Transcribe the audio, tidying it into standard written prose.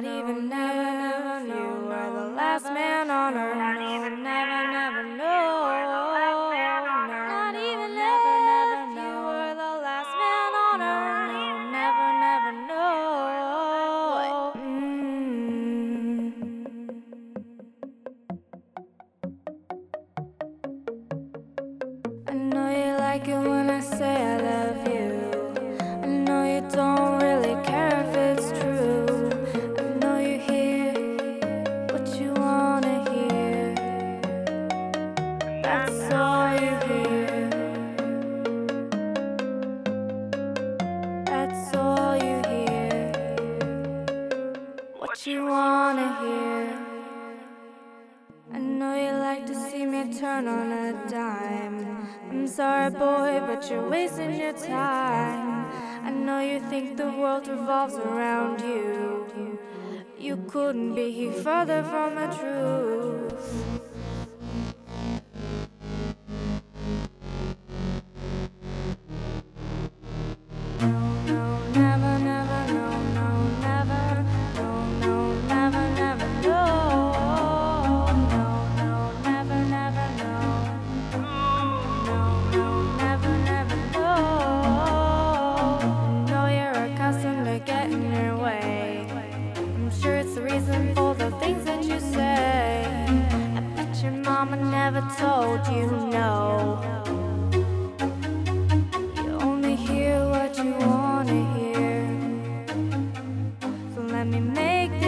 not even never, if you were the last man on earth. Not even never, no. Not even never, if you were the last man on earth. Never, no. I know you like it when I say I love you. I know you don't really care if it's true. I know you hear what you wanna hear. That's all you hear. That's all you hear. What you wanna hear. I know you like to see me turn on a dime. I'm sorry, boy, but you're wasting your time. I know you think the world revolves around you. You couldn't be further from the truth. For the things that you say, I bet your mama never told you no. You only hear what you wanna hear. So let me make